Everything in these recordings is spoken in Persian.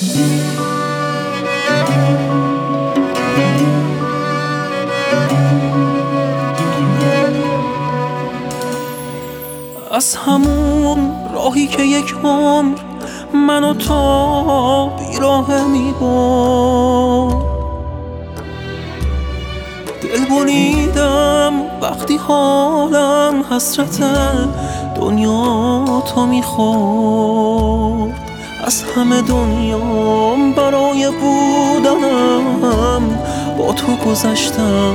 از همون راهی که یک عمر منو تا بیراه میبرد، دل بریدم وقتی حالم حسرت دنیا تو میخورد. از همه دنیام برای بودنم با تو گذشتم،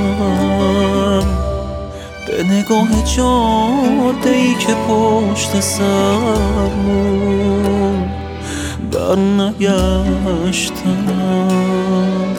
به نگاه جاده‌ای که پشت سر موند برنگشتم.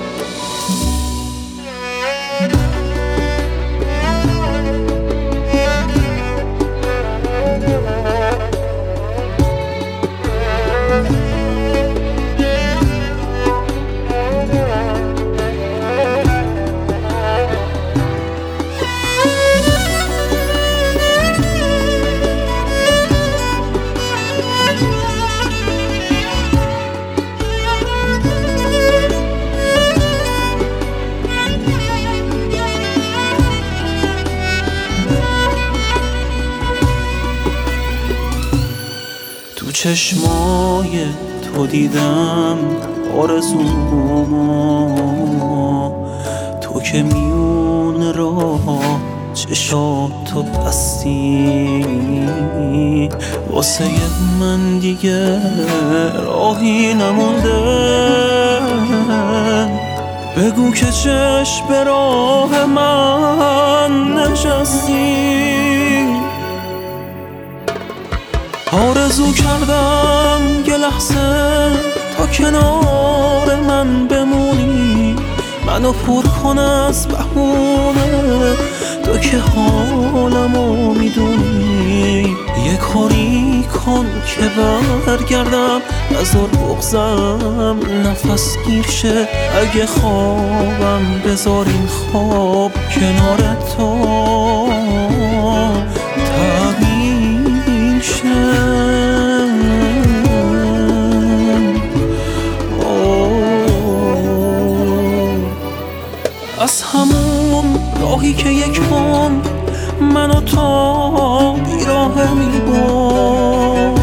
تو چشمای تو دیدم آرزوما، تو که میون راه چشاتو بستی، واسه من دیگه راهی نمونده. بگو که چشم به راه من نشستی، آرزو کردم یه لحظه تا کنار من بمونی، منو پر کن از بهونه، تو که حالمو میدونی. یه کاری کن که برگردم، نذار بغضم نفس گیر شه. اگه خوابم بذار این خواب کنار تو تعبیر شه. از همون راهی که یک عمر منو تا بیراه میبرد،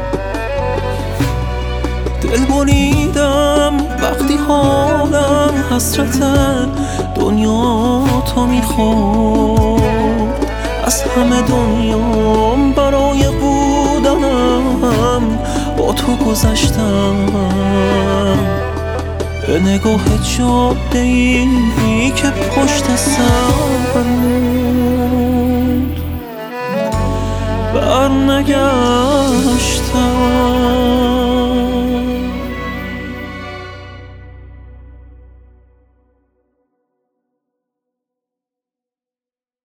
دل بریدم وقتی حالم حسرت دنیا تو میخورد. از همه دنیام برای بودنم با تو گذشتم، به نگاه جاده‌ای که پشت سر موند برنگشتم.